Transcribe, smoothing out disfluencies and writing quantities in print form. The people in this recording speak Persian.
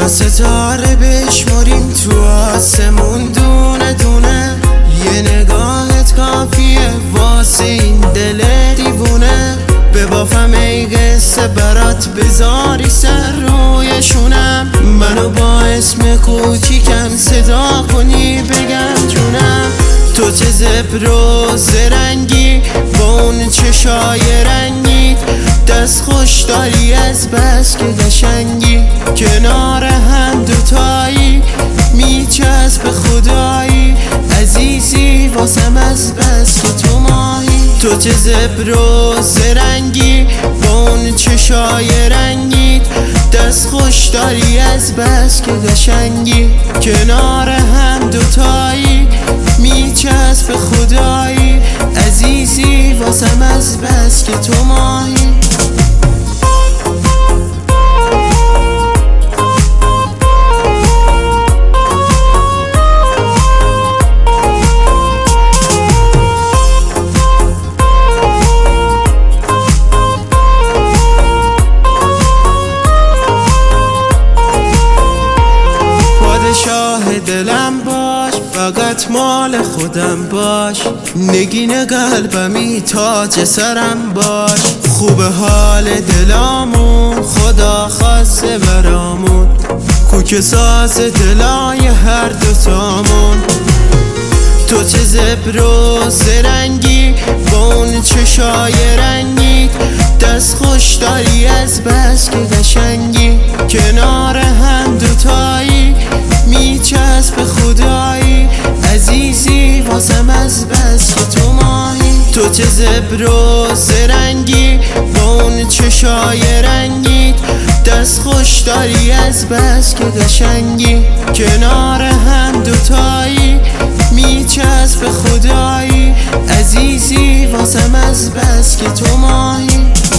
ستاره بشماریم تو آسمون دونه دونه، یه نگاهت کافیه واسه این دل دیوونه. ببافم ای قصه برات بذاری سر روی شونم، منو با اسم کوچیکم صدا کنی بگم جونم. تو چه زبر و زرنگی با اون چشای رنگی، دست خوش داری از بس که قشنگی. کنار هم دوتایی میچسب خدایی، عزیزی واسم از بس که تو ماهی. تو چه زبر و زرنگی با اون چشای رنگی، دست خوش داری از بس که قشنگی. کنار هم دوتایی میچسب خدایی، عزیزی واسم از بس که تو ماهی. شاه دلم باش، فقط مال خودم باش، نگین قلبمی تاج سرم باش. خوب حال دلامون خدا خاصه برامون، کوک ساز دلای هر دوتامون. تو چه زبر و زرنگی با اون چشای رنگی، دست خوش داری از بس که قشنگی. کنار هم دوتایی میچسب خدایی، عزیزی واسم از بس که تو ماهی. تو چه زبر و زرنگی با اون چشای رنگی، دست خوش داری از بس که قشنگی. کنار هم دوتایی میچسب خدایی، عزیزی واسم از بس که تو ماهی.